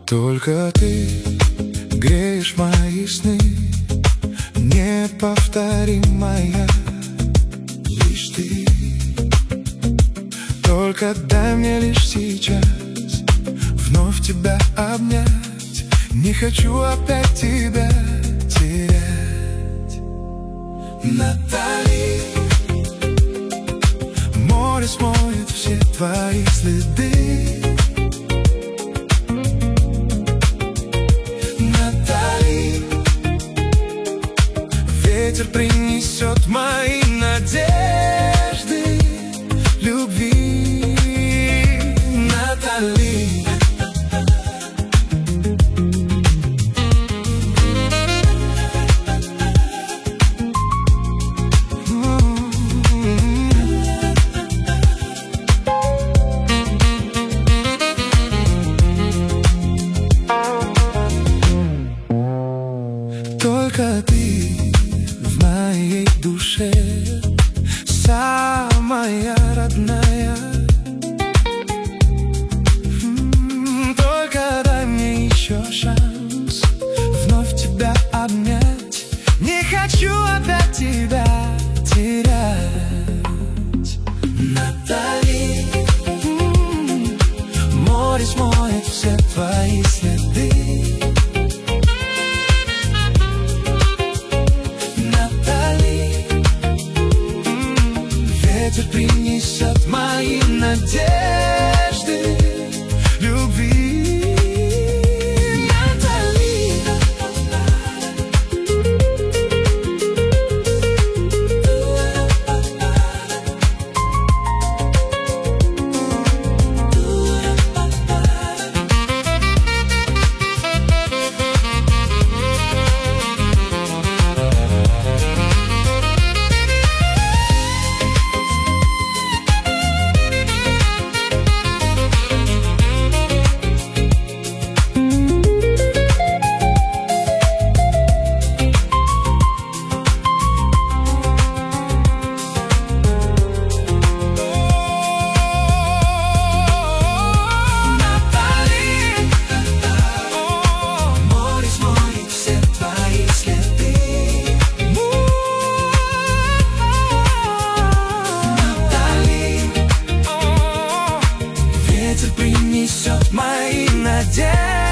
Только ты греешь мои сны, неповторимая лишь ты. Только дай мне лишь сейчас вновь тебя обнять. Не хочу опять тебя терять. Натали, море смоет все твои следы. Натали, ветер принесет мои надежды любви. Натали, только ты в моей душе, самая родная. Только дай мне еще шанс вновь тебя обнять. Не хочу опять тебя терять. Натали, море смоет все твои следы. Ветер принесет мои надежды любви. Натали, принесет мои надежды.